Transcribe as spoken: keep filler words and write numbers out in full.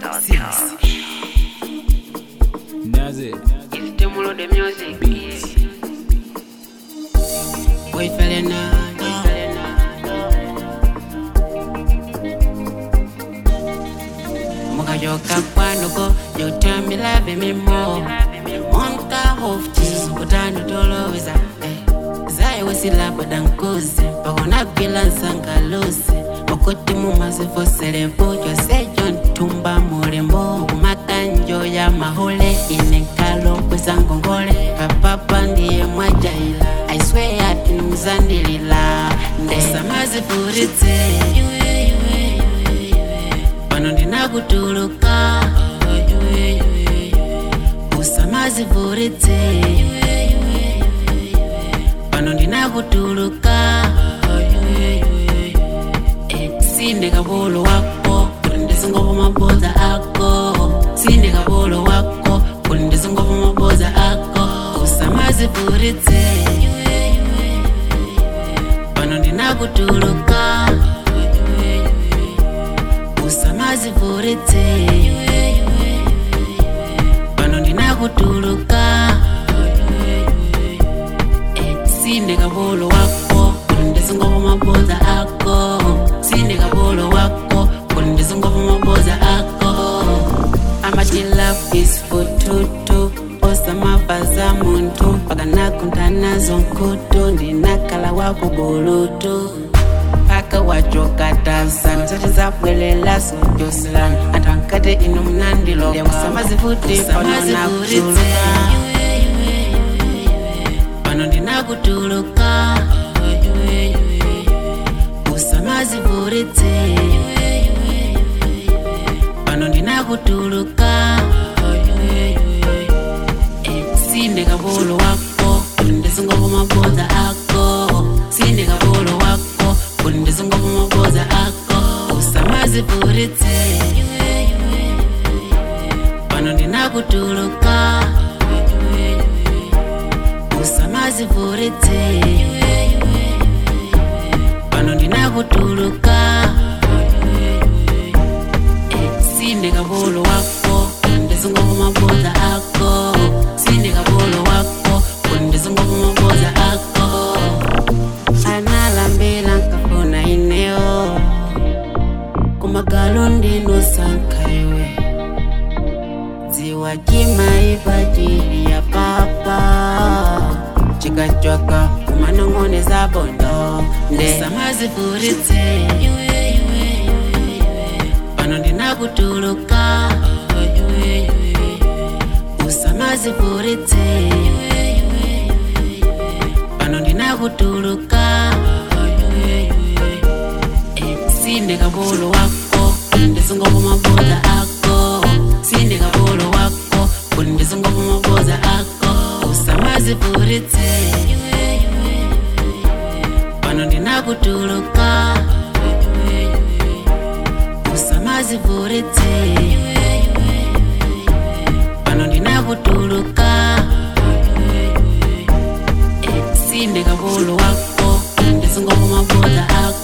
dot com. That's it. It's Stimulo the music. Wait for the night. Moga yoka kwanuko, you tell me love me more. Monka hofti, kutani toloweza. Zai wasila padankoze, pakona kila nsangalose. Okoti mumaze fosele bojo sejo ntumba mulembo. Makanjo ya mahole, inekalo kweza ngongole. Kapapa ndiye mwajaila, I swear ati mzandilila. Ndesa maze furite, pano ndina kutuluka. Usamaze furite, pano ndina kutuluka. Sinde kabolo wako, kunde ngovo maboza ako. Sinde kabolo wako, kunde ngovo maboza ako. Usamaze furite, pano ndina kutuluka. Usamaze furite, pano ndina kutuluka. Sinde kabolo wako, kunde ngovo maboza ako. Sinde kabolo wako, kunde ngovo maboza ako. Amati love is for tutu, osama baza muntu. Pagana kuntana zonkutu, ndinakala wako bulutu. Paka wajoka dansan, satiza pwelela sojoslan. Atankate inu mnandilo, ya usamazi futi, panona kutuluka. Pano ndina kutuluka. Usamazi furite, pano ndina kutuluka. Sinde kabolo wako, kunde ngovo maboza ako. Sinde kabolo wako, kunde ngovo maboza ako. Usamazi furite, pano ndina kutuluka. Usamazi furite, pano ndina kutuluka. Sinde kabolo wako, kunde ngovo maboza ako. Sinde kabolo wako, kunde ngovo maboza ako. Analambela nkafuna ineo, kumagalo ndino sankaiwe. Ziwa kima ibajiri ya papa, chika chwaka kumanongone za bondo. Usamazi furite, pano ndina kutuluka. Usamazi furite, pano ndina kutuluka. Sinde kabolo wako, kunde ngovo maboza ako. Sinde kabolo wako, kunde ngovo maboza ako. Usamazi furite, pano ndina kutuluka. Usamazi furite, pano ndina kutuluka. Sinde kabolo wako, kunde ngovo maboza ako.